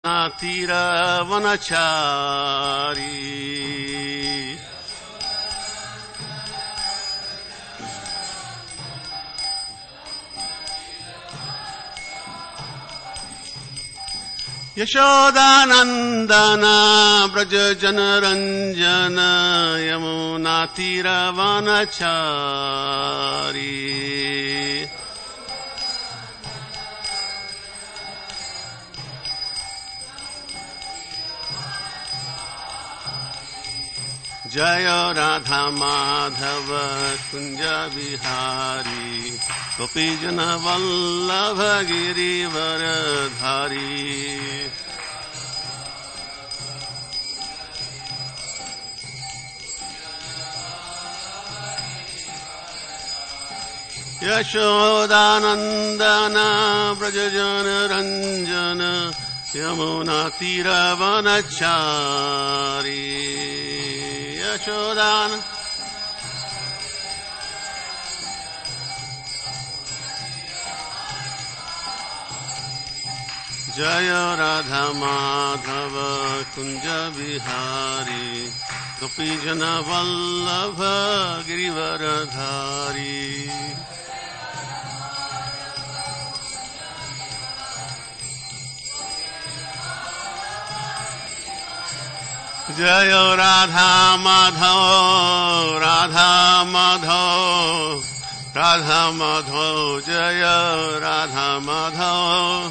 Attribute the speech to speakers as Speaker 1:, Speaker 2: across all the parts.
Speaker 1: तीरवनचारी यशोदानंदन ब्रज जनरंजन यमुना तीरवनचारी जय राधा माधव कुंज बिहारी गोपीजन वल्लभ गिरिवरधारी यशोदानंदन ब्रज जनरंजन यमुना तीरवनचारी यशोदान जय राधा माधव कुंज बिहारी गोपीजन वल्लभ गिरिवरधारी जय राधा माधव राधा माधव राधा माधव जय राधा माधव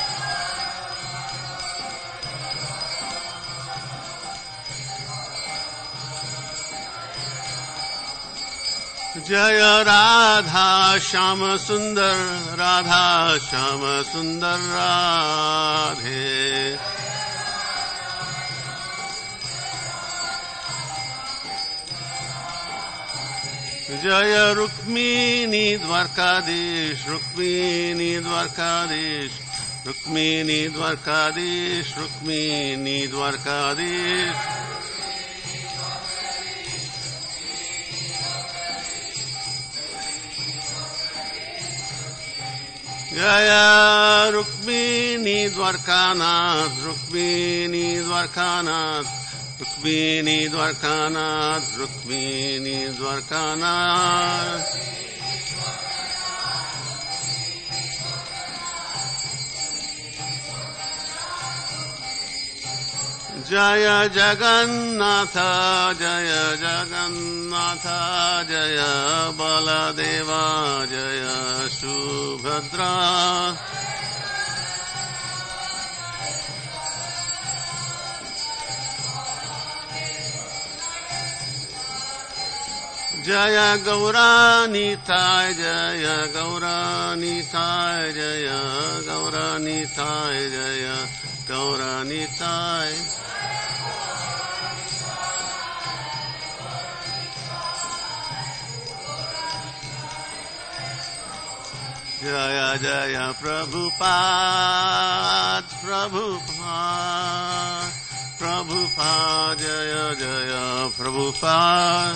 Speaker 1: जय राधा श्याम सुंदर राधा श्याम सुंदर राधे जय रुक्मिणी द्वारकाधीश रुक्मिणी द्वारकाधीश रुक्मिणी द्वारकाधीश रुक्मिणी द्वारकाधीश जय रुक्मिणी द्वारकानाथ रुक्मिणी द्वारकानाथ रुक्मिणी द्वारकानाथ रुक्मिणी द्वारकानाथ जय जगन्नाथ जय जगन्नाथ जय बलदेवा जय सुभद्रा जय गौरानीताय जय गौरानीताय जय गौरानीताय जय गौरानीताय जय जय प्रभुपाद प्रभुपाद प्रभुपाद जय जय Prabhupada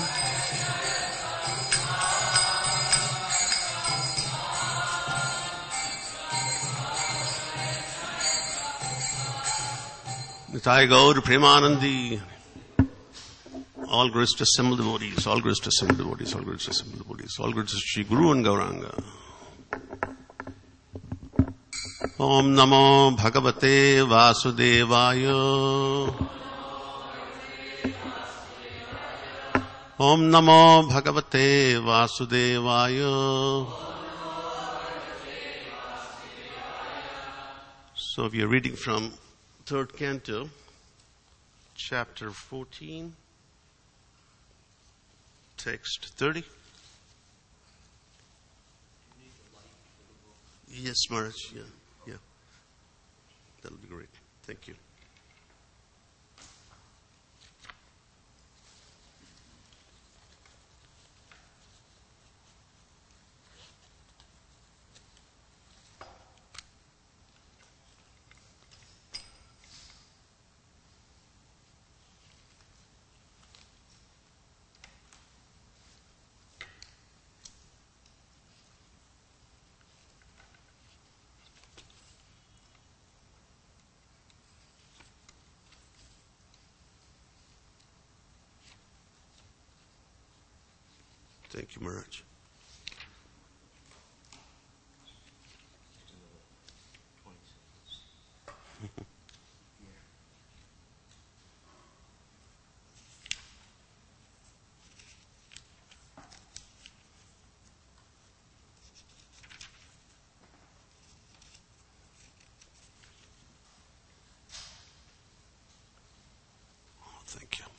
Speaker 1: Nitai Gaur Premanandi. All glories to assembled devotees, all glories to assembled devotees, all glories to assembled devotees, all glories to Shri Guru and Gauranga. Om Namo Bhagavate Vasudevaya. Om Namo Bhagavate Vasudevaya. So we are reading from third canto, chapter 14, text 30. Yes, Maharaj, yeah. That'll be great. Thank you. Thank you, Maharaj. Thank you.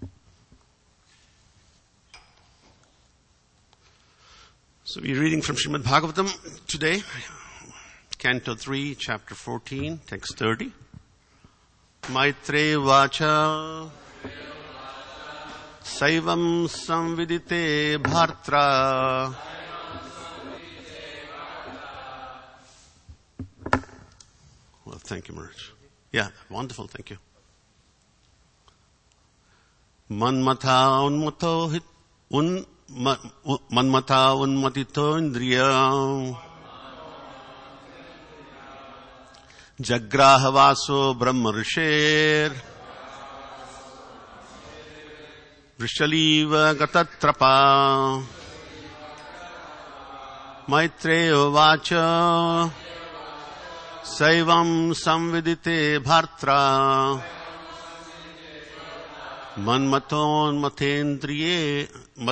Speaker 1: So we're reading from Srimad Bhagavatam today, Canto 3, Chapter 14, Text 30. Maitre Vacha Saivam Samvidite Bhartra. Well, thank you, Maharaj. Yeah, wonderful, thank you. Manmatha unmatito indriya Jagraha vaso brahmarishir Vrishaliva gatatrapa Maitreya vacha Saivam samvidite bhartra Manmaton matendriya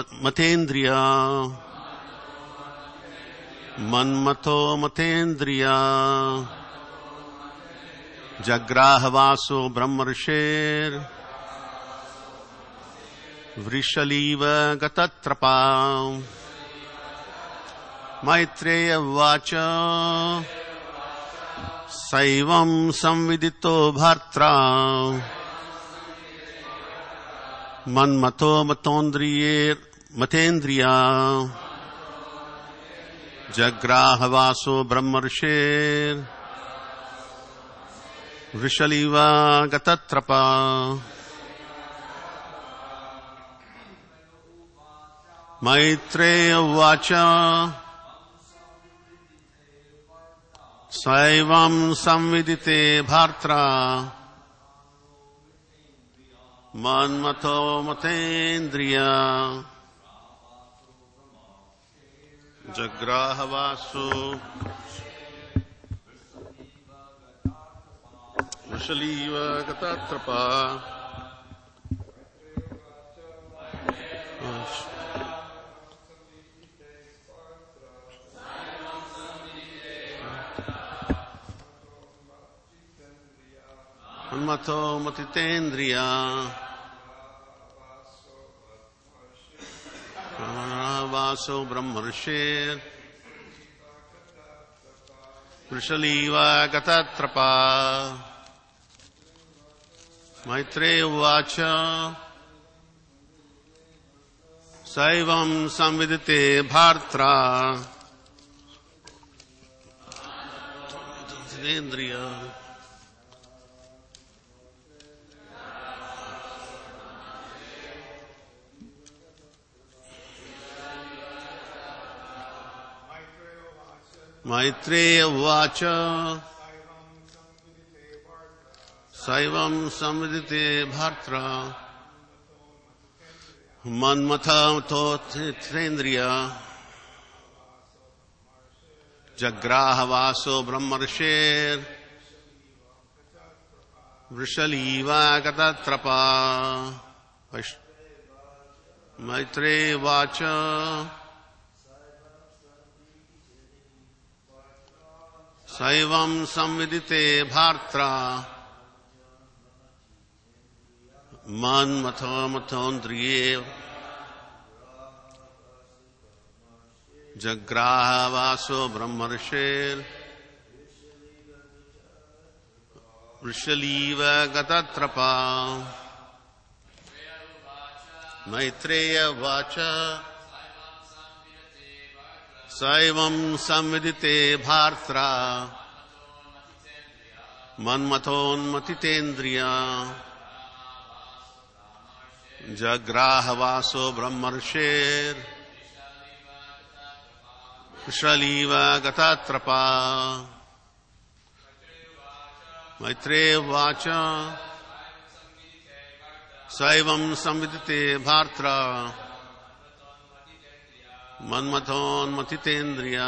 Speaker 1: Manmato matendriya Jagraha vaso brahmarishir Vrishaliva gatatrapa Maitreya vacha Saivam samvidito bhartra Manmato matendriya Jagraha vaso brahmarishir Vrishaliva gatatrapa Maitreya vacha Saivam samvidite bhartra Manmato matendriya Jagraha vaso Vrishaliva gatatrapa Manmato matitendriya Vaso brahmarishir Vrishaliva gatatrapa Maitreya vacha Saivam samvidite bhartra Indriya Maitreya vacha Saivam samvidite bhartra Manmatha totendriya Jagraha vaso brahmarishir Vrishaliva gatatrapa Maitreya vacha Saivam samvidite bhartra Manmatha matondriye Jagraha vaso brahmarishir Vrishaliva gatatrapa Maitreya vacha Saivam samvidite bhartra Manmaton matitendriya Jagraha vaso brahmarishir Vrishaliva gatatrapa Maitreya vacha Saivam samvidite bhartra Manmathonmatitendriya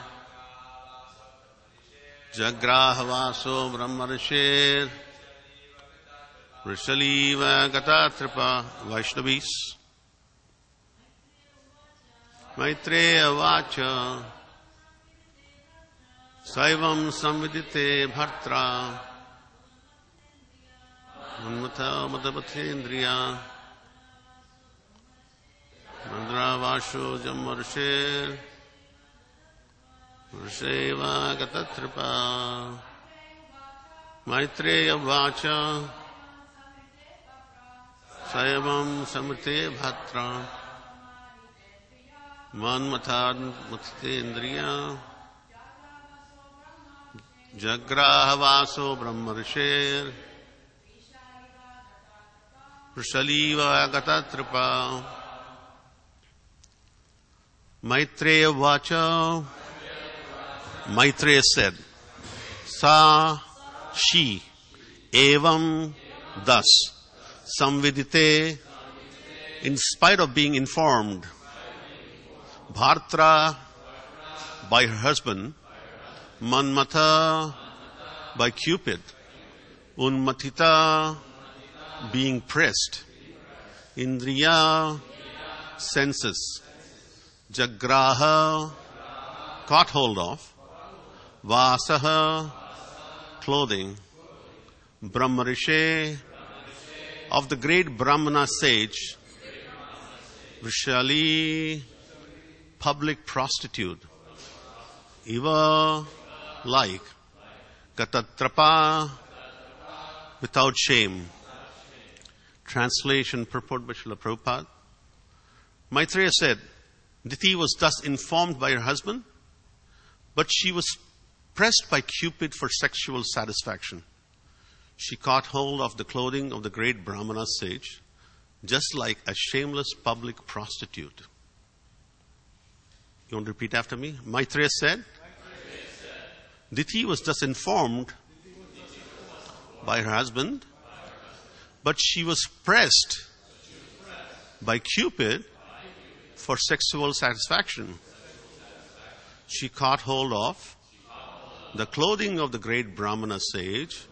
Speaker 1: Jagrahavaso Brahmarishir Vrishaliva Gatatripa Vaishnavis Maitreya Vacha Saivam Samvidite Bhartra Manmatha Madhavathendriya Mandravasho Jammarshir Vrisheva Gatatripa Maitreya Vacha Saivam Samvidite Bhartra Manmatha Madhavathendriya Jagrahavaso Brahmarishir Vrishaliva Gatatripa Maitreya Vacha. Maitreya said, Sa, she, evam, thus, samvidite, in spite of being informed, Bhartra, by her husband, Manmatha, by Cupid, Unmatita, being pressed, Indriya, senses, Jagraha, caught hold of, Vasaha, clothing, Brahmarishe, of the great Brahmana sage, Vrishali, public prostitute, Iva, like, Gatatrapa, without shame. Translation, purport by Srila Prabhupada. Maitreya said, Diti was thus informed by her husband, but she was pressed by Cupid for sexual satisfaction. She caught hold of the clothing of the great Brahmana sage, just like a shameless public prostitute. You want to repeat after me? Maitreya said, Diti was thus informed by her husband, but she was pressed by Cupid for sexual satisfaction. She caught hold of the clothing of the great Brahmana sage,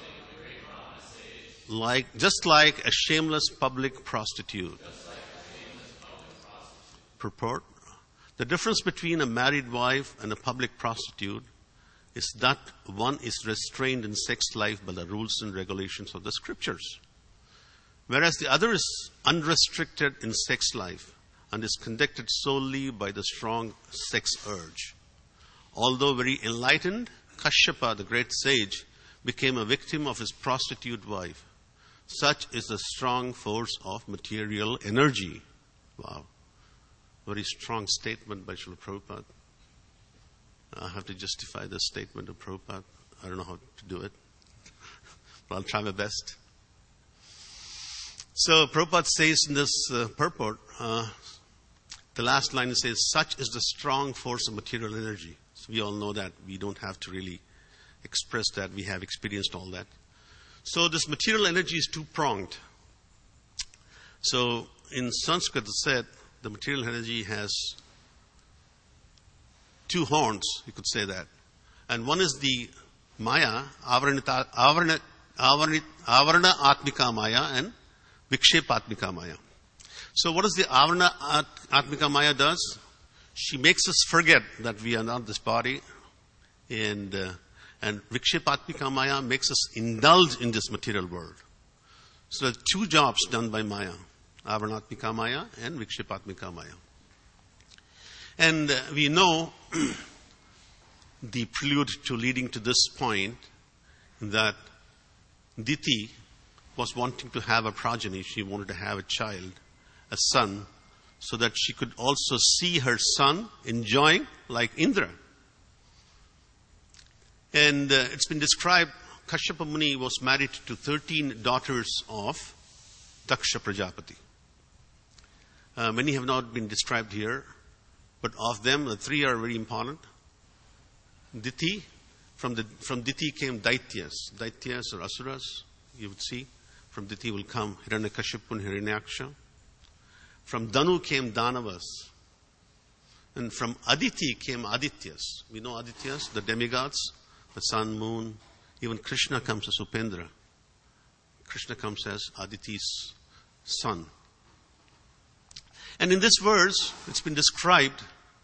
Speaker 1: just like a shameless public prostitute. Purport. The difference between a married wife and a public prostitute is that one is restrained in sex life by the rules and regulations of the scriptures, whereas the other is unrestricted in sex life and is conducted solely by the strong sex urge. Although very enlightened, Kashyapa, the great sage, became a victim of his prostitute wife. Such is the strong force of material energy. Wow. Very strong statement by Srila Prabhupada. I have to justify this statement of Prabhupada. I don't know how to do it, but I'll try my best. So Prabhupada says in this purport, the last line says, such is the strong force of material energy. So we all know that. We don't have to really express that. We have experienced all that. So this material energy is two-pronged. So in Sanskrit it said the material energy has two horns, you could say that. And one is the Maya, Avarana Atmika Maya and Vikshep Atmika Maya. So what does the Avarana Atmika Maya does? She makes us forget that we are not this body, and Vikshep Atmika Maya makes us indulge in this material world. So there are two jobs done by Maya, Avarana Atmika Maya and Vikshep Atmika Maya. And we know the prelude to leading to this point that Diti was wanting to have a progeny. She wanted to have a child, a son, so that she could also see her son enjoying like Indra. And it's been described, Kashyapa Muni was married to 13 daughters of Daksha Prajapati. Many have not been described here, but of them, the three are very important. Diti, from Diti came Daityas. Daityas or Asuras, you would see. From Diti will come Hiranyakashipu and Hiranyaksha. From Danu came Danavas. And from Aditi came Adityas. We know Adityas, the demigods, the sun, moon. Even Krishna comes as Upendra. Krishna comes as Aditi's son. And in this verse, it's been described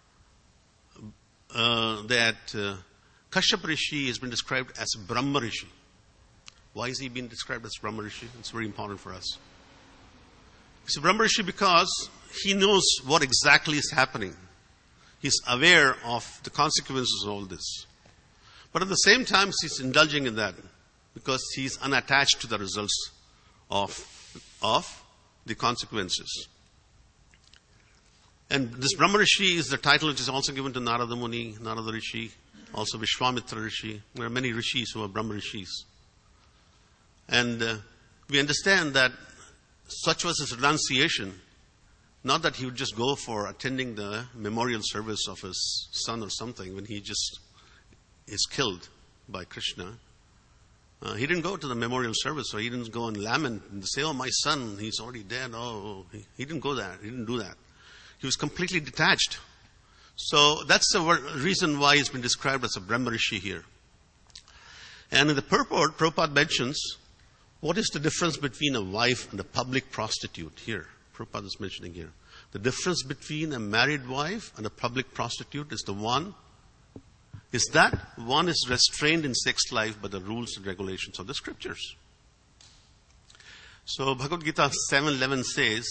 Speaker 1: that Kashyapa Rishi has been described as Brahma Rishi. Why is he being described as Brahma Rishi? It's very important for us. He's a Brahma Rishi because he knows what exactly is happening. He's aware of the consequences of all this. But at the same time, he's indulging in that because he's unattached to the results of the consequences. And this Brahma Rishi is the title which is also given to Narada Muni, Narada Rishi, also Vishwamitra Rishi. There are many rishis who are Brahma Rishis. And we understand that such was his renunciation. Not that he would just go for attending the memorial service of his son or something when he just is killed by Krishna. He didn't go to the memorial service, or he didn't go and lament and say, "Oh, my son, he's already dead." Oh, he didn't go there. He didn't do that. He was completely detached. So that's the reason why he's been described as a Brahma Rishi here. And in the purport, Prabhupada mentions what is the difference between a wife and a public prostitute here. Prabhupada is mentioning here. The difference between a married wife and a public prostitute is that one is restrained in sex life by the rules and regulations of the scriptures. So Bhagavad Gita 7:11 says,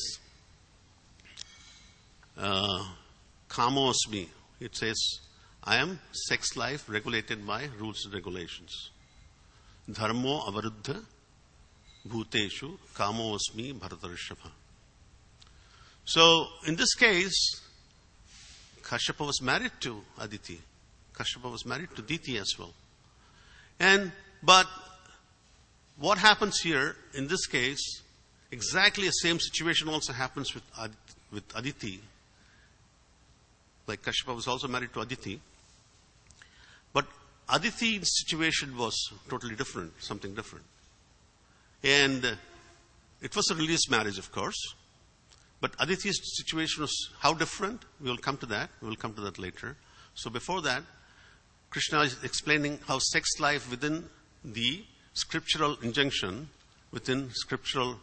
Speaker 1: Kamosmi. It says, I am sex life regulated by rules and regulations. Dharmo avaruddha bhuteshu kamosmi bharatarishapha. So, in this case, Kashyapa was married to Aditi. Kashyapa was married to Diti as well. But what happens here, in this case, exactly the same situation also happens with Aditi. Like Kashyapa was also married to Aditi. But Aditi's situation was totally different, something different. And it was a religious marriage, of course. But Aditi's situation was how different? We will come to that. We will come to that later. So before that, Krishna is explaining how sex life within the scriptural injunction, within scriptural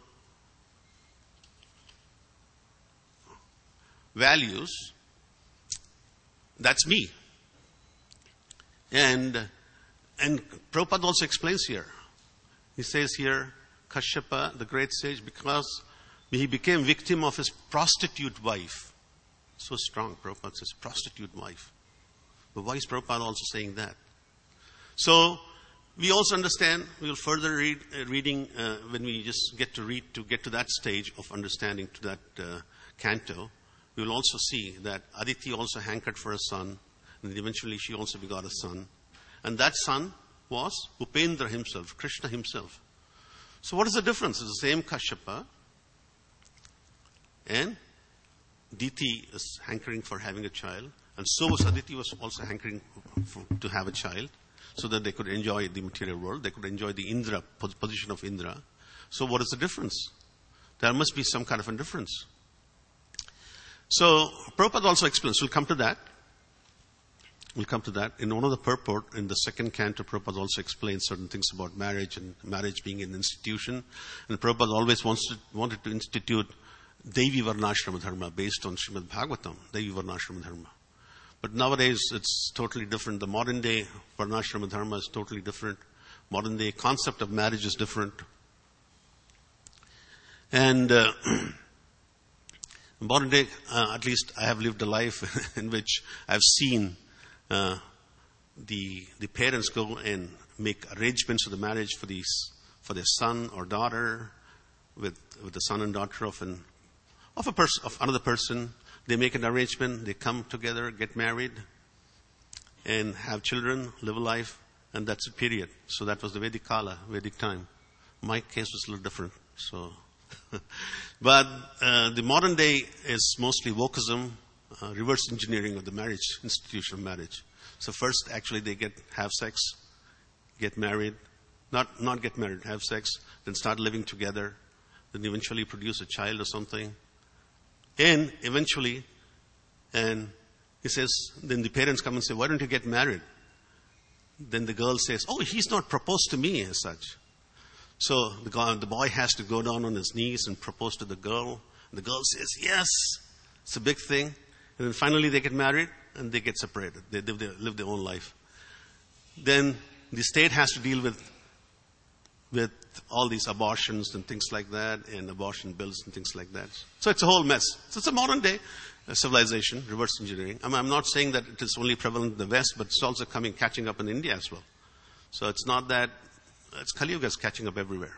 Speaker 1: values, that's me. And Prabhupada also explains here. He says here, Kashyapa, the great sage, because he became victim of his prostitute wife. So strong, Prabhupada says, prostitute wife. But why is Prabhupada also saying that? So, we also understand, we will further reading when we just get to that stage of understanding to that canto. We will also see that Aditi also hankered for a son, and eventually she also begot a son. And that son was Upendra himself, Krishna himself. So what is the difference? It's the same Kashyapa, and Diti is hankering for having a child, and so was Aditi was also hankering to have a child, so that they could enjoy the material world, they could enjoy the Indra, position of Indra. So what is the difference? There must be some kind of a difference. So Prabhupada also explains, we'll come to that. In one of the purport, in the second canto, Prabhupada also explains certain things about marriage and marriage being an institution. And Prabhupada always wanted to institute Devi Varnashrama Dharma based on Srimad Bhagavatam, Devi Varnashrama Dharma. But nowadays it's totally different. The modern day Varnashrama Dharma is totally different. Modern day concept of marriage is different. And modern day, at least I have lived a life in which I've seen the parents go and make arrangements for the marriage for their son or daughter with the son and daughter of another person. They make an arrangement, they come together, get married, and have children, live a life, and that's a period. So that was the Vedic Kala, Vedic time. My case was a little different. So, but the modern day is mostly wokeism, reverse engineering of the marriage, institution of marriage. So first, actually, they have sex, get married, not get married, have sex, then start living together, then eventually produce a child or something. And eventually, and He says, then the parents come and say, why don't you get married? Then the girl says, oh, he's not proposed to me as such. So the boy has to go down on his knees and propose to the girl. And the girl says, yes. It's a big thing. And then finally they get married and they get separated. They live their own life. Then the state has to deal with all these abortions and things like that, and abortion bills and things like that. So it's a whole mess. So it's a modern day civilization, reverse engineering. I'm not saying that it is only prevalent in the West, but it's also catching up in India as well. So it's not that, it's Kali Yuga is catching up everywhere.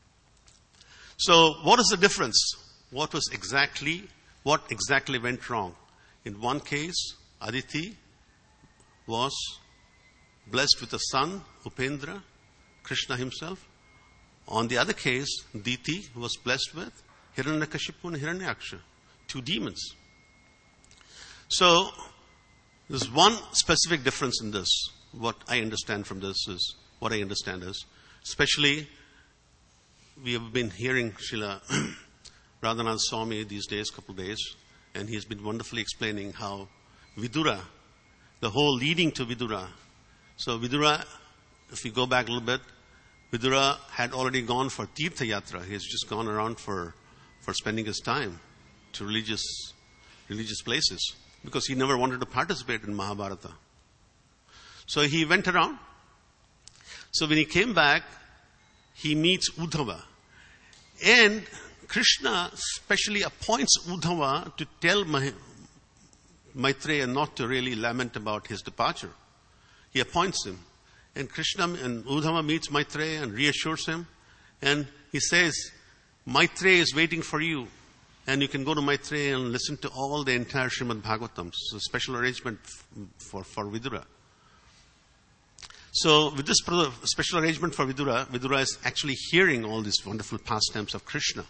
Speaker 1: So what is the difference? What exactly went wrong? In one case, Aditi was blessed with a son, Upendra, Krishna himself. On the other case, Diti was blessed with Hiranyakashipu and Hiranyaksha, 2 demons. So, there's one specific difference in this. What I understand is, especially, we have been hearing Srila Radhanath Swami these days, couple days, and he's been wonderfully explaining how Vidura, the whole leading to Vidura. So Vidura, if you go back a little bit, Vidura had already gone for Tirtha Yatra. He has just gone around for spending his time to religious places, because he never wanted to participate in Mahabharata. So he went around. So when he came back, he meets Uddhava. And Krishna specially appoints Uddhava to tell Maitreya not to really lament about his departure. He appoints him. And Krishna and Uddhava meets Maitreya and reassures him. And he says, Maitreya is waiting for you. And you can go to Maitreya and listen to all the entire Srimad Bhagavatam. It's a special arrangement for Vidura. So with this special arrangement for Vidura, Vidura is actually hearing all these wonderful pastimes of Krishna.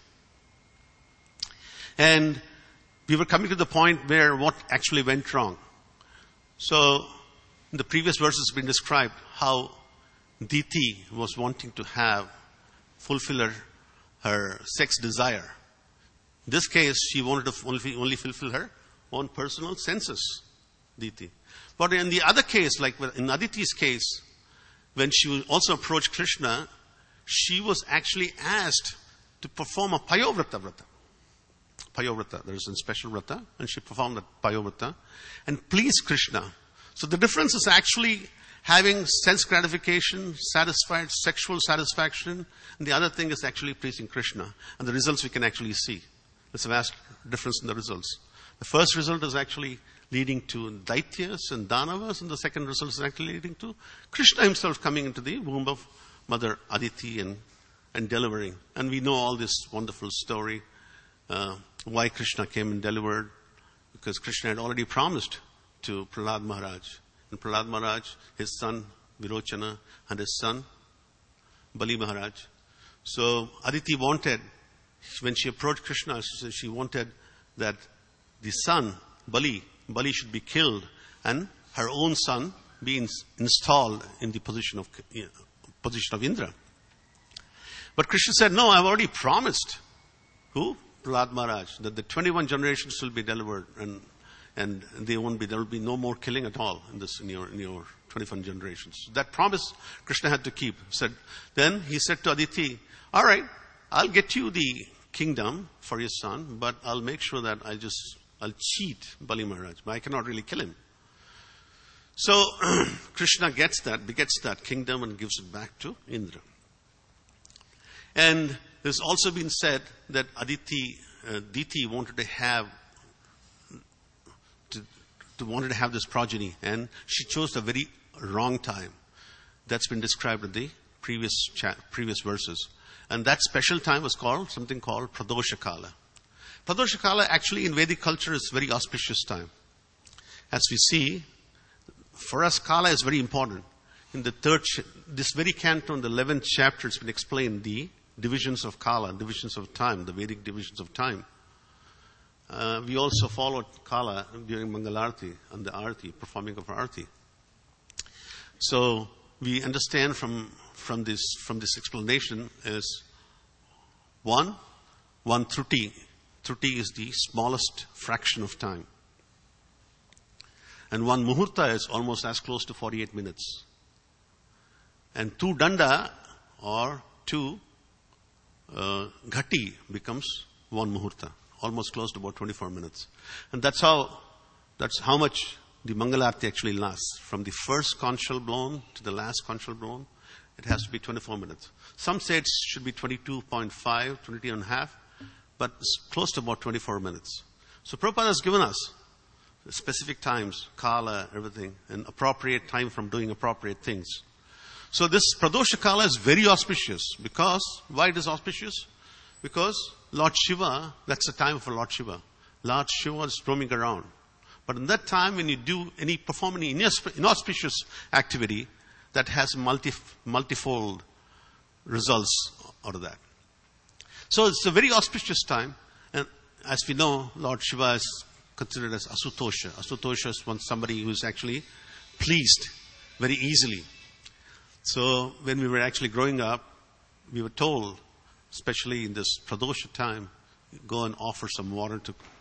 Speaker 1: And we were coming to the point where what actually went wrong. So in the previous verses has been described how Diti was wanting to fulfill her sex desire. In this case, she wanted to only fulfill her own personal senses, Diti. But in the other case, like in Aditi's case, when she also approached Krishna, she was actually asked to perform a Payovrata vrata. Payovrata, there is a special vrata, and she performed that Payovrata and pleased Krishna. So the difference is actually having sense gratification, sexual satisfaction, and the other thing is actually pleasing Krishna. And the results we can actually see. There's a vast difference in the results. The first result is actually leading to Daityas and Danavas, and the second result is actually leading to Krishna himself coming into the womb of Mother Aditi and delivering. And we know all this wonderful story, why Krishna came and delivered, because Krishna had already promised to Prahlad Maharaj. And Prahlad Maharaj, his son Virochana, and his son Bali Maharaj. So Aditi wanted, when she approached Krishna, she wanted that the son, Bali should be killed and her own son be installed in the position of Indra. But Krishna said, no, I've already promised. Who? Prahlad Maharaj, that the 21 generations will be delivered and there will be no more killing at all in your 21 generations. That promise Krishna had to keep. Then he said to Aditi, all right, I'll get you the kingdom for your son, but I'll make sure that I'll cheat Bali Maharaj, but I cannot really kill him. So Krishna begets that kingdom and gives it back to Indra. And there's also been said that Diti wanted to have this progeny, and she chose a very wrong time. That's been described in the previous verses. And that special time was something called Pradosha Kala. Pradosha Kala actually in Vedic culture is a very auspicious time. As we see, for us Kala is very important. In this very canto, in the 11th chapter, it's been explained the divisions of Kala, divisions of time, the Vedic divisions of time. We also followed Kala during Mangalarti and the Arati, performing of Arati. So we understand from this explanation is one Truti. Truti is the smallest fraction of time. And one muhurta is almost as close to 48 minutes. And 2 danda or 2 ghati becomes 1 muhurta, almost close to about 24 minutes. And that's how much the Mangalarti actually lasts. From the first conch shell blown to the last conch shell blown, it has to be 24 minutes. Some say it should be 22.5, 22 and a half, but it's close to about 24 minutes. So Prabhupada has given us specific times, kala, everything, and appropriate time from doing appropriate things. So this Pradosha Kala is very auspicious. Because, why it is auspicious? Because Lord Shiva, that's the time for Lord Shiva. Lord Shiva is roaming around. But in that time, when you perform any inauspicious activity, that has multifold results out of that. So it's a very auspicious time. And as we know, Lord Shiva is considered as Asutosha. Asutosha is somebody who is actually pleased very easily. So when we were actually growing up, we were told, especially in this Pradosha time, go and offer some water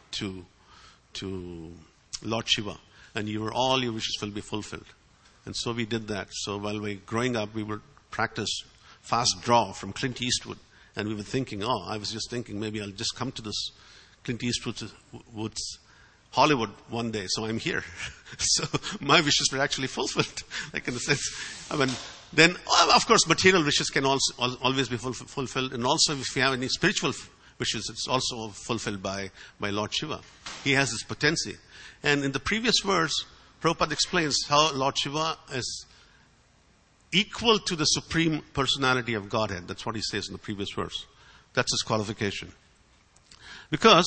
Speaker 1: to Lord Shiva, and all your wishes will be fulfilled. And so we did that. So while we were growing up, we would practice fast draw from Clint Eastwood. And we were thinking, I was just thinking maybe I'll just come to this Clint Eastwood's Hollywood one day. So I'm here. So my wishes were actually fulfilled. Like in the sense, then of course material wishes can also always be fulfilled. And also if you have any spiritual wishes, it's also fulfilled by Lord Shiva. He has this potency. And in the previous verse, Prabhupada explains how Lord Shiva is equal to the Supreme Personality of Godhead. That's what he says in the previous verse. That's his qualification. Because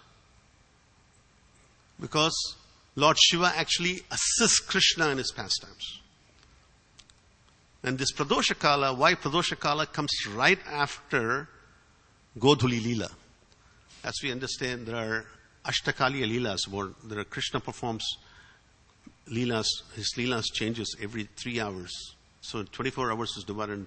Speaker 1: Lord Shiva actually assists Krishna in his pastimes. And this Pradosha Kala, why Pradosha Kala comes right after Godhuli Leela. As we understand, there are Ashtakaliya Leelas, where there are Krishna performs Leelas, his Leelas changes every 3 hours. So 24 hours is divided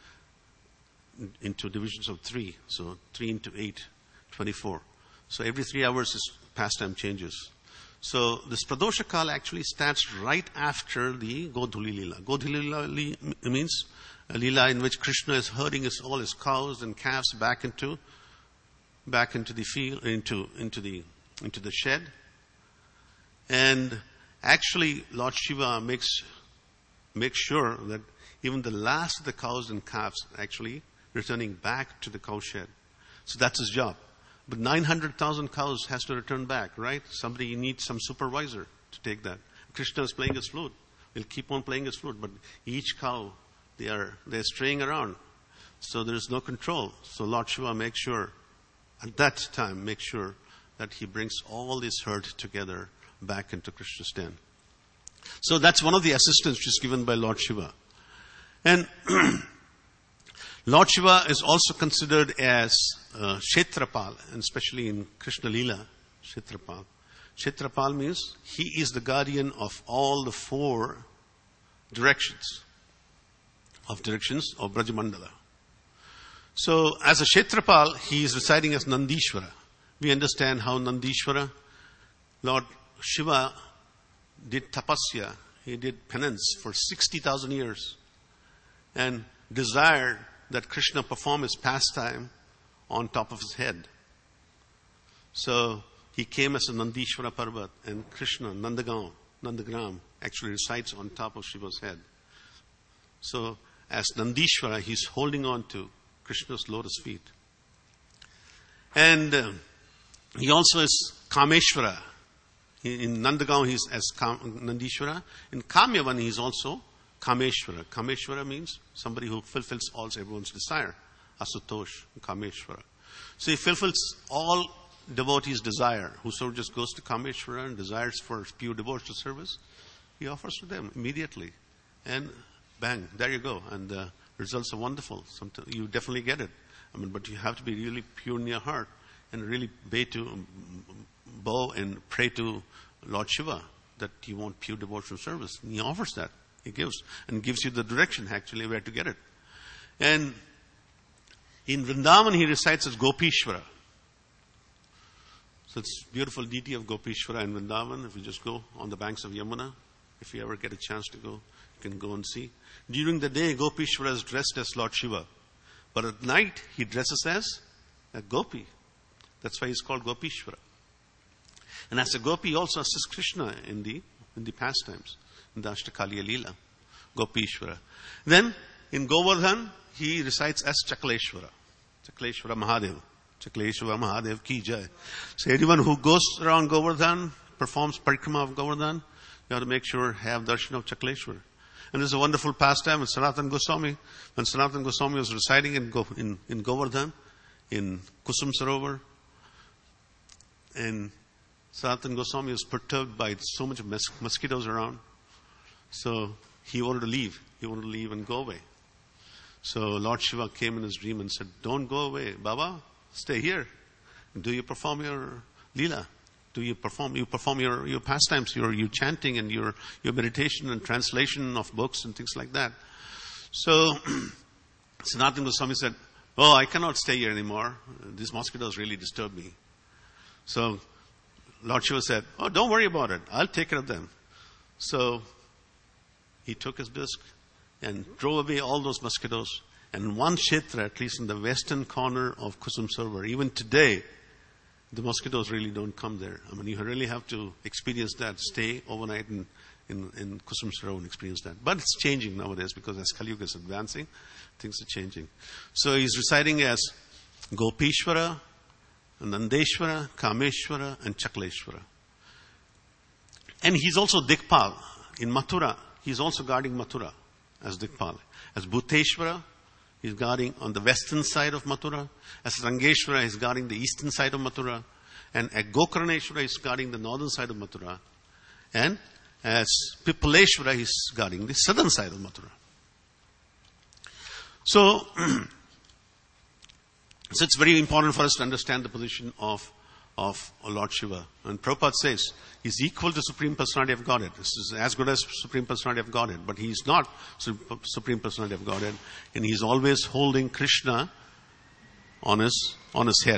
Speaker 1: into divisions of 3. So 3 into 8, 24. So every 3 hours his pastime changes. So this Pradosha Kala actually starts right after the Godhuli Leela. Godhuli Leela means a Leela in which Krishna is herding all his cows and calves back into the field, into the shed. And actually Lord Shiva makes sure that even the last of the cows and calves actually returning back to the cow shed. So that's his job. But 900,000 cows has to return back, right? Somebody needs some supervisor to take that. Krishna is playing his flute. He'll keep on playing his flute, but each cow, they're straying around. So there's no control. So Lord Shiva makes sure, at that time, that he brings all this herd together back into Krishna's den. So that's one of the assistance which is given by Lord Shiva. And Lord Shiva is also considered as Kshetrapal, and especially in Krishna Leela, Kshetrapal. Kshetrapal means he is the guardian of all the 4 directions of Brajamandala. So as a Kshetrapal, he is residing as Nandishvara. We understand how Nandishvara, Lord Shiva did tapasya, he did penance for 60,000 years and desired that Krishna perform his pastime on top of his head. So he came as a Nandishvara Parvat, and Krishna, Nandagram, actually resides on top of Shiva's head. So as Nandishvara, he's holding on to Krishna's lotus feet. And he also is Kameshvara. In Nandagaon, he's as Nandishvara. In Kamyavan, he's also Kameshvara. Kameshvara means somebody who fulfills all everyone's desire. Asutosh, Kameshvara. So he fulfills all devotees' desire. Whosoever just goes to Kameshvara and desires for pure devotional service, he offers to them immediately. And bang, there you go. And the results are wonderful. Sometimes you definitely get it. But you have to be really pure in your heart and really bow and pray to Lord Shiva that you want pure devotional service. And he offers that. He gives you the direction actually where to get it. And in Vrindavan he recites as Gopishvara. So it's beautiful deity of Gopishwara in Vrindavan. If you just go on the banks of Yamuna, if you ever get a chance to go, you can go and see. During the day, Gopishwara is dressed as Lord Shiva. But at night, he dresses as a gopi. That's why he's called Gopishwara. And as a gopi, he also assists Krishna in the pastimes, in the Ashtakaliya Leela, Gopishwara. Then, in Govardhan, he recites as Chakleshwara. Chakleshwara Mahadev. Chakleshwara Mahadev ki jai. So anyone who goes around Govardhan, performs parikrama of Govardhan, you have to make sure have darshan of Chakleshwara. And there's a wonderful pastime with Sanatana Goswami. When Sanatana Goswami was residing in Govardhan, in Kusum Sarovar, and Sanatana Goswami was perturbed by so much mosquitoes around. So he wanted to leave. He wanted to leave and go away. So Lord Shiva came in his dream and said, don't go away, Baba, stay here. Do you perform your Leela? Do you perform your pastimes, your chanting and your meditation and translation of books and things like that. So Sanatana Goswami said, oh, I cannot stay here anymore. These mosquitoes really disturb me. So Lord Shiva said, oh, don't worry about it. I'll take care of them. So he took his disc and drove away all those mosquitoes. And one kshetra, at least in the western corner of Kusum Sarovar, even today, the mosquitoes really don't come there. I mean, you really have to experience that. Stay overnight in Kusum Sarovar and experience that. But it's changing nowadays because as Kali Yuga is advancing, things are changing. So he's reciting as Gopishwara, Nandeshwara, Kameshwara, and Chakleshwara. And he's also Dikpal. In Mathura, he's also guarding Mathura as Dikpal. As Bhuteshwara, he's guarding on the western side of Mathura. As Rangeshwara, he's guarding the eastern side of Mathura. And at Gokarneshwara, he's guarding the northern side of Mathura. And as Pippaleshwara, he's guarding the southern side of Mathura. So it's very important for us to understand the position of Lord Shiva. And Prabhupada says, he's equal to Supreme Personality of Godhead. This is as good as Supreme Personality of Godhead. But he's not Supreme Personality of Godhead. And he's always holding Krishna on his head.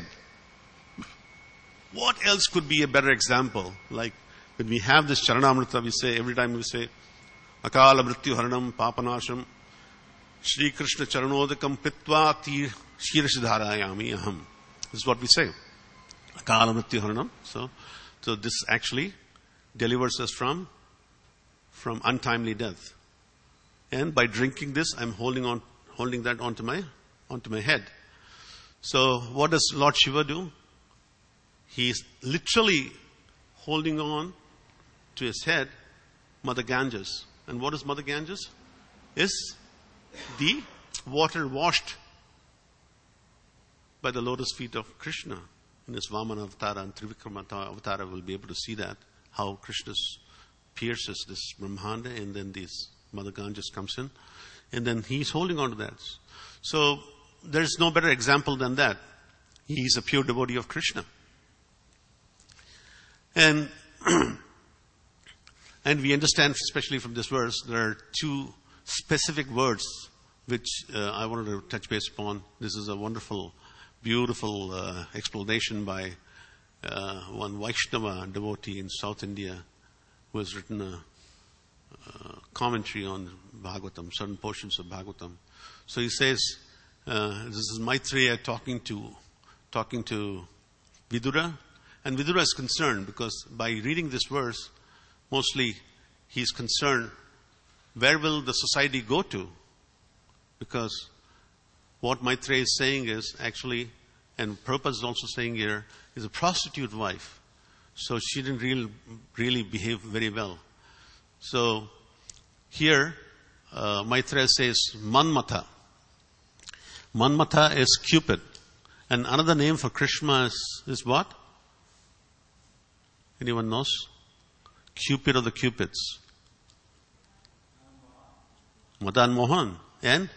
Speaker 1: What else could be a better example? Like when we have this Charanamrita, we say, every time we say, Akala Mrityu Haranam Papanasham Shri Krishna Charanodakam Pitva Tir Shirashidharayami Aham. This is what we say. Akala Mrityu Haranam. So this actually delivers us from untimely death. And by drinking this, I'm holding that onto my head. So what does Lord Shiva do? He's literally holding on to his head Mother Ganges. And what is Mother Ganges? Is the water washed by the lotus feet of Krishna. In his Vamana Avatara and Trivikrama Avatara, we'll be able to see that, how Krishna pierces this Brahmanda, and then this Mother Ganges comes in, and then he's holding on to that. So there's no better example than that. He's a pure devotee of Krishna. And we understand, especially from this verse, there are two specific words which I wanted to touch base upon. This is a wonderful, beautiful explanation by one Vaishnava devotee in South India who has written a commentary on Bhagavatam, certain portions of Bhagavatam. So he says, this is Maitreya talking to Vidura. And Vidura is concerned because by reading this verse, mostly he's concerned, where will the society go to? Because what Maitreya is saying is actually, and Prabhupada is also saying here, is a prostitute wife. So she didn't really behave very well. So here, Maitreya says Manmatha. Manmatha is Cupid. And another name for Krishna is what? Anyone knows? Cupid of the Cupids. Madan Mohan. And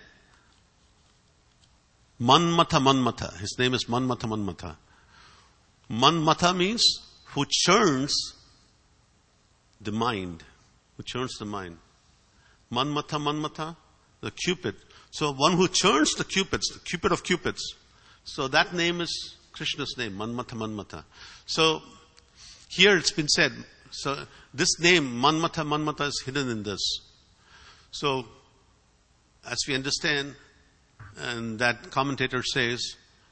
Speaker 1: Manmatha. His name is Manmatha. Manmatha means who churns the mind. Who churns the mind. Manmatha, the Cupid. So one who churns the Cupids, the Cupid of Cupids. So that name is Krishna's name, Manmatha, Manmatha. So here it's been said, so this name, Manmatha, Manmatha, is hidden in this. So as we understand, and that commentator says,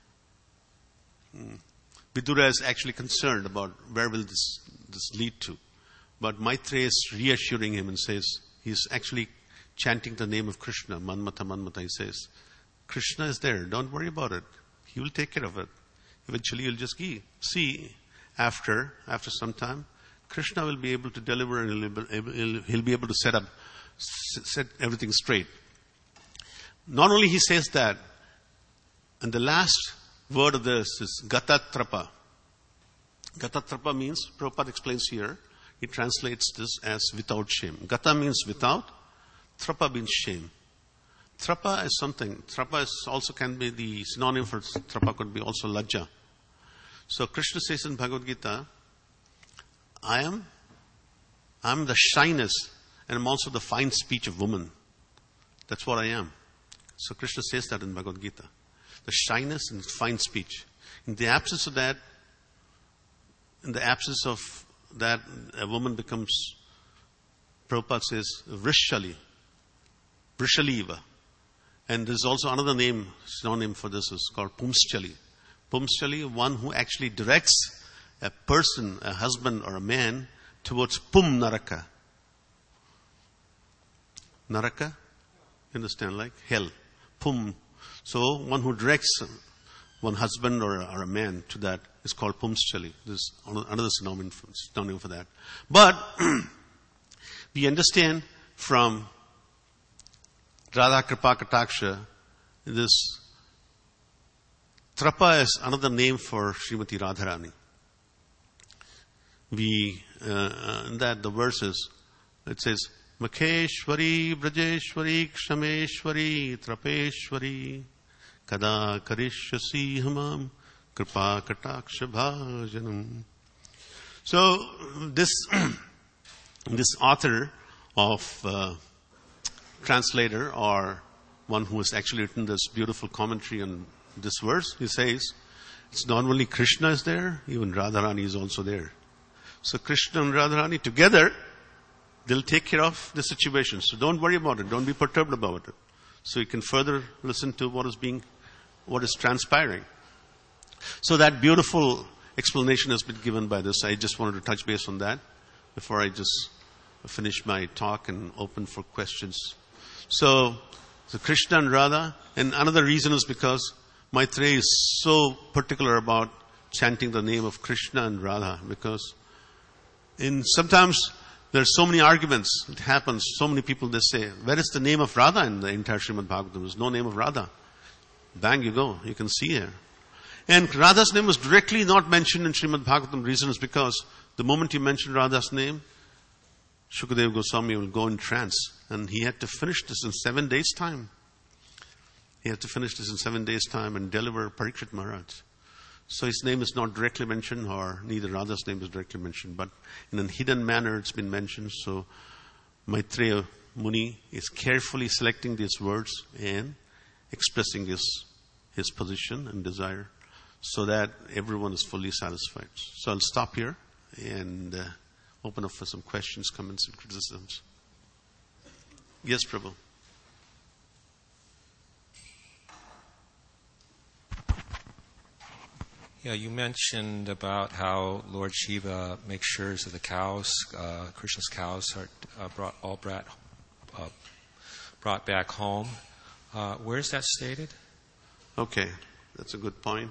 Speaker 1: Vidura is actually concerned about where will this lead to. But Maitreya is reassuring him and says, he's actually chanting the name of Krishna, Manmatha, Manmatha. He says, Krishna is there. Don't worry about it. He will take care of it. Eventually you'll just see after some time, Krishna will be able to deliver and he'll be able to set everything straight. Not only he says that, and the last word of this is Gatatrapa. Gatatrapa means, Prabhupada explains here, he translates this as without shame. Gata means without, Trapa means shame. Trapa is something. Trapa is also can be the synonym for Trapa could be also Lajja. So Krishna says in Bhagavad Gita, I am the shyness and I'm also the fine speech of woman. That's what I am. So Krishna says that in Bhagavad Gita. The shyness and fine speech. In the absence of that, a woman becomes, Prabhupada says, Vrishali. Vrishaliva. And there's also another name, synonym for this is called Pumschali. Pumschali, one who actually directs a person, a husband or a man, towards Pum Naraka. Naraka? You understand, like hell. Pum. So one who directs one husband or a man to that is called Pumschali. There's another synonym for that. But we understand from Radha Kripa Kataksha, this Trapa is another name for Srimati Radharani. In that the verses, it says, Makheshwari, Brajeshwari, Kshameshwari, Trapeshwari, Kada Karishyasi Hamam, Kripa Kataksha Bhajanam. So this author of translator or one who has actually written this beautiful commentary on this verse, he says, it's not only Krishna is there, even Radharani is also there. So Krishna and Radharani together, they'll take care of the situation. So don't worry about it. Don't be perturbed about it. So you can further listen to what is transpiring. So that beautiful explanation has been given by this. I just wanted to touch base on that before I just finish my talk and open for questions. So Krishna and Radha, and another reason is because Maitreya is so particular about chanting the name of Krishna and Radha, because sometimes there's so many arguments. It happens. So many people, they say, where is the name of Radha in the entire Srimad Bhagavatam? There's no name of Radha. Bang, you go. You can see here. And Radha's name was directly not mentioned in Srimad Bhagavatam. Reason is because the moment you mention Radha's name, Shukadeva Goswami will go in trance. And he had to finish this in 7 days' time. He had to finish this in 7 days' time and deliver Parikshit Maharaj. So his name is not directly mentioned, or neither Radha's name is directly mentioned. But in a hidden manner it's been mentioned. So Maitreya Muni is carefully selecting these words and expressing his position and desire so that everyone is fully satisfied. So I'll stop here and open up for some questions, comments, and criticisms. Yes, Prabhu.
Speaker 2: Yeah, you mentioned about how Lord Shiva makes sure that the cows, Krishna's cows, are brought back home. Where is that stated?
Speaker 1: Okay, that's a good point.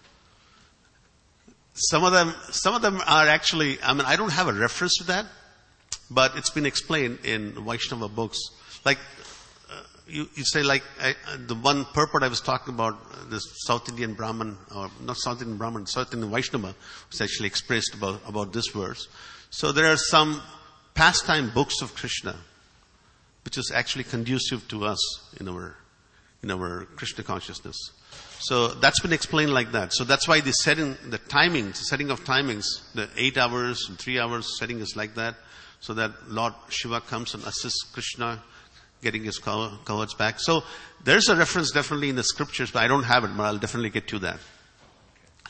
Speaker 1: Some of them are actually, I don't have a reference to that, but it's been explained in Vaishnava books. Like, you say like, the one purport I was talking about, this South Indian Brahman, or not South Indian Brahman, South Indian Vaishnava, was actually expressed about this verse. So there are some pastime books of Krishna, which is actually conducive to us in our Krishna consciousness. So that's been explained like that. So that's why the setting of timings, the 8 hours and 3 hours setting is like that, so that Lord Shiva comes and assists Krishna getting his cohorts back. So there's a reference definitely in the scriptures, but I don't have it, but I'll definitely get to that.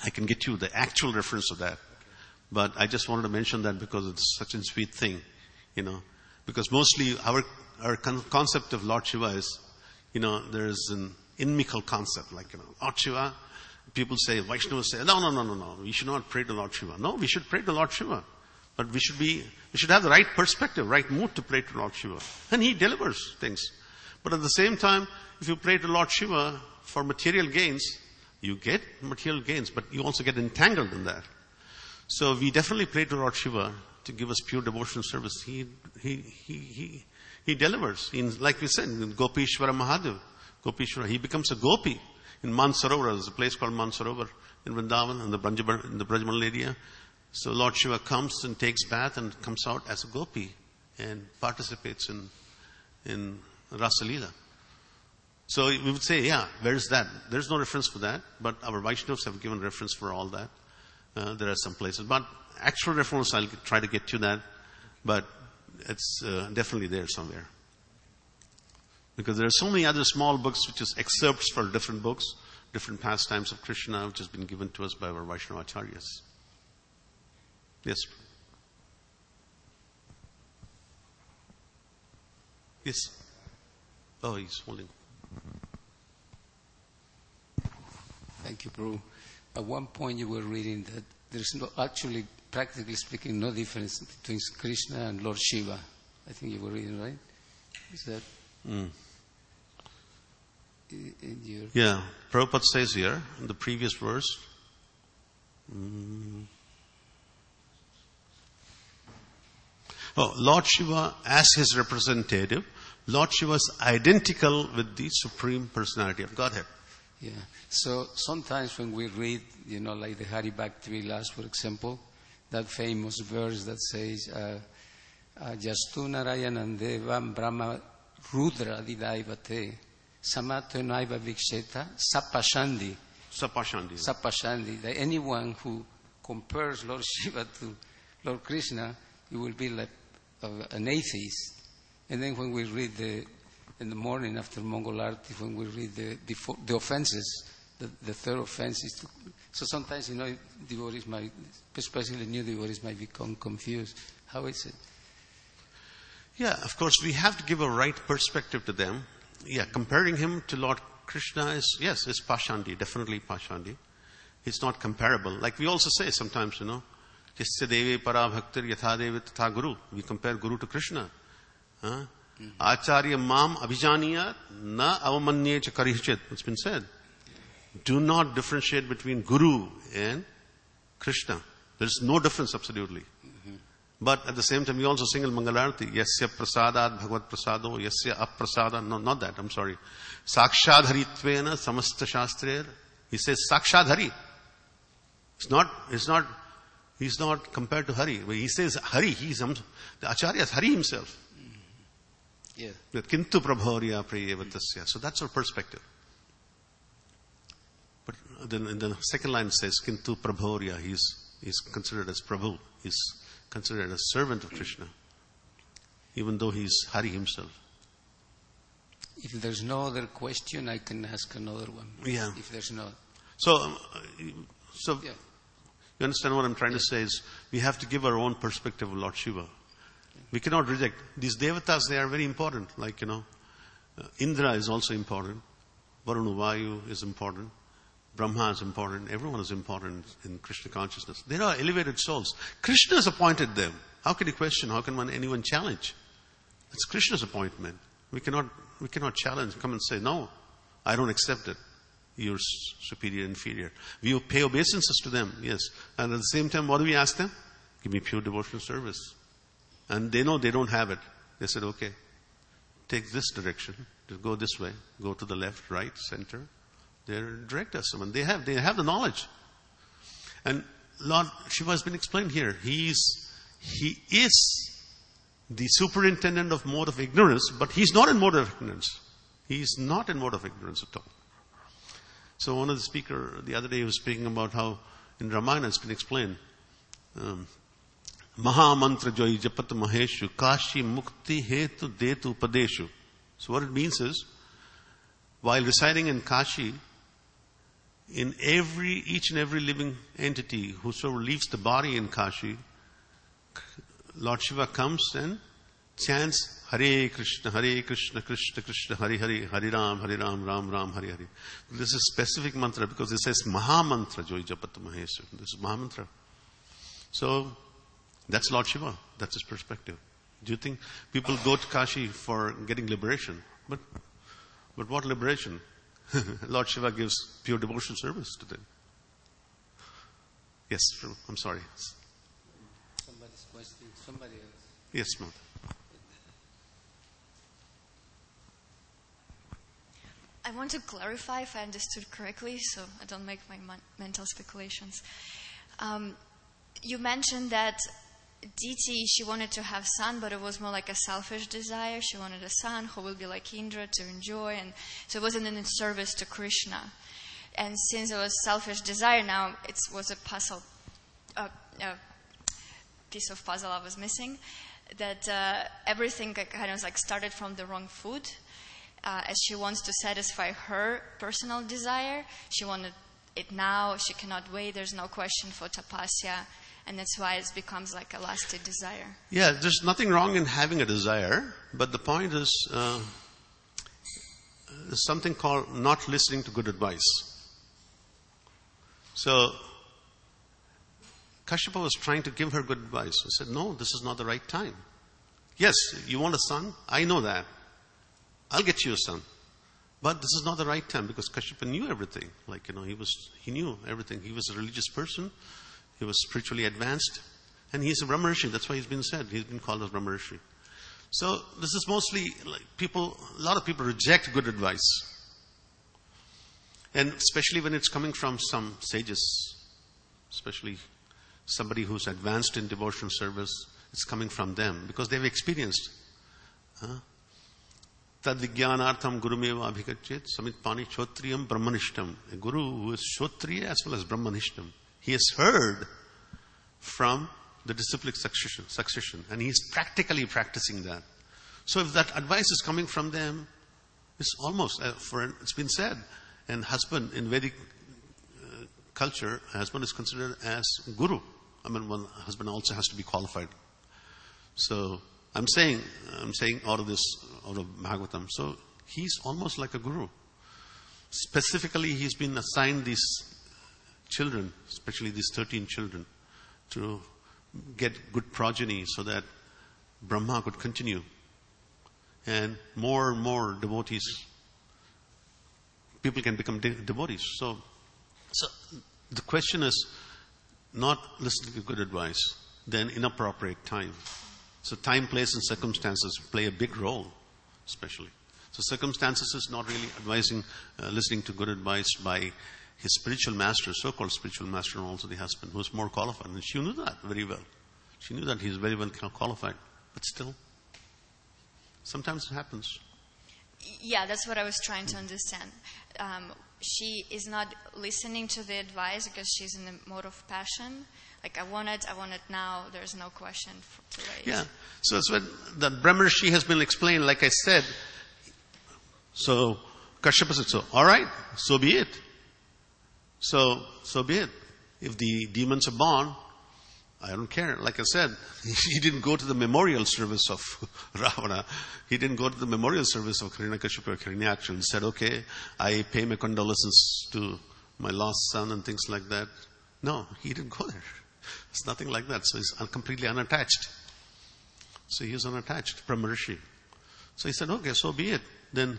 Speaker 1: I can get you the actual reference to that. But I just wanted to mention that because it's such a sweet thing, because mostly our concept of Lord Shiva is, there is an inimical concept, like, Lord Shiva. People say, Vaishnavas say, no, we should not pray to Lord Shiva. No, we should pray to Lord Shiva. But we should have the right perspective, right mood to pray to Lord Shiva. And He delivers things. But at the same time, if you pray to Lord Shiva for material gains, you get material gains, but you also get entangled in that. So we definitely pray to Lord Shiva to give us pure devotional service. He delivers. Like we said, in Gopishwara Mahadev, He becomes a gopi. In Mansarovar, there's a place called Mansarovar in Vrindavan, in the Brajmal area. So Lord Shiva comes and takes bath and comes out as a gopi and participates in Rasa Leela. So we would say, where is that? There's no reference for that, but our Vaishnavas have given reference for all that. There are some places. But actual reference, I'll try to get to that, but it's definitely there somewhere. Because there are so many other small books which is excerpts from different books, different pastimes of Krishna, which has been given to us by our Vaishnava Acharyas. Yes. Yes. Oh, he's holding.
Speaker 3: Thank you, Prabhu. At one point you were reading that there's actually, practically speaking, no difference between Krishna and Lord Shiva. I think you were reading, right? Is that...
Speaker 1: Yeah, Prabhupada says here in the previous verse. Lord Shiva as His representative. Lord Shiva is identical with the Supreme Personality of Godhead.
Speaker 3: Yeah. So sometimes when we read, like the Hari Bhakti Vilas, for example, that famous verse that says, Jastu Narayanam Devam Brahma Rudra Didaivate Samato Naiva Viksheta Sapashandi. That anyone who compares Lord Shiva to Lord Krishna, he will be like an atheist. And then when we read in the morning after Mongol Arti, when we read the offenses, the third offense is so sometimes, devotees especially new devotees might become confused. How is it?
Speaker 1: Yeah, of course, we have to give a right perspective to them. Yeah, comparing him to Lord Krishna is Pashandi, definitely Pashandi. It's not comparable. Like we also say sometimes, Yasya Deve Para Bhaktir Yatha Deve Tatha Guru. We compare Guru to Krishna. Acharya Mam Abhijaniya Na Avamanye Cha Karihchit. It's been said. Do not differentiate between Guru and Krishna. There's no difference, absolutely. But at the same time, we also sing in Mangalarti, Yasya Prasadat Bhagavad Prasado, Yasya Aprasada. No, not that, I'm sorry. Sakshad Haritvena Samasta Shastrer. He says Sakshad Hari. He's not compared to Hari. He says Hari, the Acharya is Hari himself.
Speaker 3: Yeah.
Speaker 1: Kintu Prabhaurya Prayevatasya. So that's our perspective. But then in the second line it says Kintu Prabhaurya. He's considered as Prabhu. He's considered a servant of Krishna, even though he's Hari himself.
Speaker 3: If there's no other question, I can ask another one.
Speaker 1: Yeah.
Speaker 3: If there's not.
Speaker 1: So
Speaker 3: yeah.
Speaker 1: You understand what I'm trying to say is we have to give our own perspective of Lord Shiva. We cannot reject. These devatas, they are very important. Like, Indra is also important. Varuna Vayu is important. Brahma is important. Everyone is important in Krishna consciousness. They are elevated souls. Krishna has appointed them. How can you question? How can anyone challenge? It's Krishna's appointment. We cannot challenge. Come and say, no, I don't accept it. You're superior, inferior. We pay obeisances to them, yes. And at the same time, what do we ask them? Give me pure devotional service. And they know they don't have it. They said, okay, take this direction. Just go this way. Go to the left, right, center. They're direct us. And they have the knowledge. And Lord Shiva has been explained here. He is the superintendent of mode of ignorance, but he's not in mode of ignorance. He's not in mode of ignorance at all. So one of the speaker the other day was speaking about how in Ramayana it's been explained. Maha mantra joi japat maheshu kashi mukti hetu detu padeshu. So what it means is, while residing in Kashi, in each and every living entity, whosoever leaves the body in Kashi, Lord Shiva comes and chants Hare Krishna, Krishna Krishna, Hare Hare, Hare Ram, Ram Ram, Hare Hare. This is specific mantra because it says Maha Mantra, Joi Japat Maheswar. This is Maha Mantra. So, that's Lord Shiva. That's his perspective. Do you think people go to Kashi for getting liberation? But what liberation? Lord Shiva gives pure devotional service to them. Yes, I'm sorry.
Speaker 3: Somebody's question. Somebody else.
Speaker 1: Yes, ma'am.
Speaker 4: I want to clarify if I understood correctly, so I don't make my mental speculations. You mentioned that Diti, she wanted to have son, but it was more like a selfish desire. She wanted a son who will be like Indra to enjoy, and so it wasn't in service to Krishna. And since it was selfish desire, now it was a puzzle, a piece of puzzle I was missing. That everything kind of like started from the wrong foot. As she wants to satisfy her personal desire, she wanted it now. She cannot wait. There's no question for tapasya. And that's why it becomes like a lasting desire.
Speaker 1: Yeah, there's nothing wrong in having a desire, but the point is something called not listening to good advice. So, Kashyapa was trying to give her good advice. He said, no, this is not the right time. Yes, you want a son? I know that. I'll get you a son. But this is not the right time because Kashyapa knew everything. He knew everything. He was a religious person. He was spiritually advanced. And he's a Brahmarshi. That's why he's been said. He's been called as Brahmarshi. So this is mostly like a lot of people reject good advice. And especially when it's coming from some sages, especially somebody who's advanced in devotional service, it's coming from them because they've experienced. Tad vijnanartham gurumeva abhikachet samit pani shotriyam brahmanishtam. A guru who is shotriya as well as brahmanishtam. He has heard from the disciplic succession and he is practically practicing that. So if that advice is coming from them, it's almost, it's been said, and husband in Vedic culture, husband is considered as guru. I mean, one husband also has to be qualified. So I'm saying out of Bhagavatam. So he's almost like a guru. Specifically, he's been assigned these children, especially these 13 children, to get good progeny so that Brahma could continue. And more and more devotees, people can become devotees. So the question is not listening to good advice, then inappropriate time. So time, place, and circumstances play a big role, especially. So circumstances is not really advising, listening to good advice by his spiritual master, so-called spiritual master, and also the husband, who's more qualified. And she knew that very well. She knew that he's very well qualified. But still, sometimes it happens.
Speaker 4: Yeah, that's what I was trying to understand. She is not listening to the advice because she's in the mode of passion. Like, I want it now, there's no question to wait.
Speaker 1: Yeah. So it's when the Brahmarshi has been explained, like I said. So Kashyapa said, so, all right, so be it. So be it. If the demons are born, I don't care. Like I said, he didn't go to the memorial service of Ravana. He didn't go to the memorial service of Hiranyakashipu or Hiranyaksha and said, okay, I pay my condolences to my lost son and things like that. No, he didn't go there. It's nothing like that. So he's completely unattached. So he was unattached, Brahmarshi. So he said, okay, so be it. Then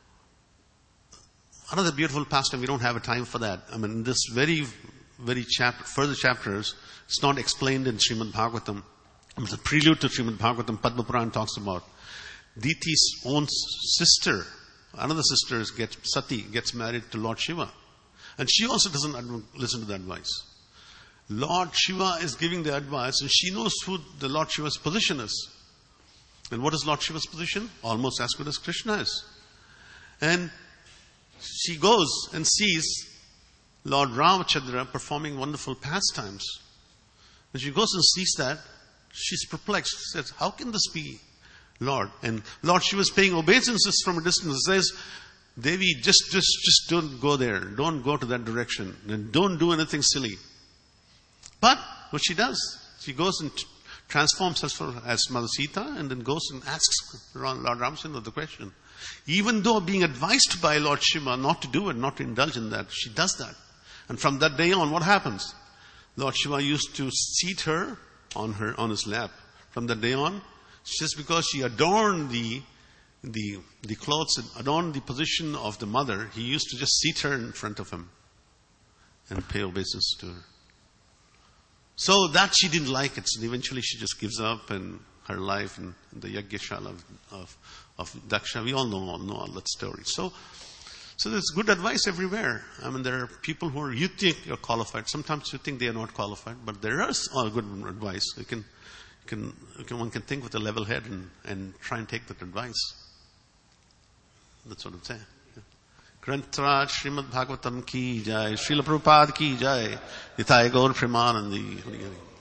Speaker 1: another beautiful pastime, we don't have a time for that. I mean, this very, very further chapters, it's not explained in Srimad Bhagavatam. It's a prelude to Srimad Bhagavatam. Padma Puran talks about Diti's own sister, another sister Sati gets married to Lord Shiva. And she also doesn't listen to the advice. Lord Shiva is giving the advice and she knows who the Lord Shiva's position is. And what is Lord Shiva's position? Almost as good as Krishna is. And she goes and sees Lord Ramachandra performing wonderful pastimes. When she goes and sees that, she's perplexed. She says, how can this be, Lord? And Lord Shiva is paying obeisances from a distance. He says, Devi, just don't go there. Don't go to that direction. And don't do anything silly. But what she does, she goes and transforms herself as Mother Sita and then goes and asks Lord Ramchandra the question. Even though being advised by Lord Shiva not to do it, not to indulge in that, she does that. And from that day on, what happens? Lord Shiva used to seat her on his lap. From that day on, just because she adorned the clothes and adorned the position of the mother, he used to just seat her in front of him and pay obeisance to her. So that she didn't like it. So eventually she just gives up and her life in the Yagyashala of Daksha. We all know all that story. So there's good advice everywhere. I mean, there are people you think you're qualified. Sometimes you think they are not qualified, but there is all good advice. One can think with a level head and try and take that advice. That's what I'm saying. Grantaraj Srimad Bhagavatam ki jai, Srila Prabhupada ki jai, Nitai Gaur Premanandi.